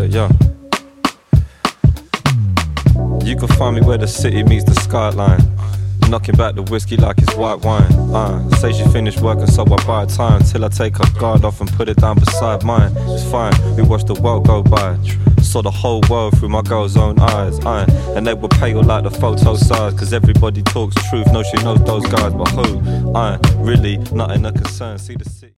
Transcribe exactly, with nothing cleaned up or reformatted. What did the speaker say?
yeah. You can find me where the city meets the skyline, knocking back the whiskey like it's white wine. Uh, say she finished working, so I buy time till I take her guard off and put it down beside mine. It's fine, we watch the world go by, saw the whole world through my girl's own eyes. Uh, and they were pale like the photo size, cause everybody talks truth, no she knows those guys, but who? Uh, really, nothing a concern, see the city.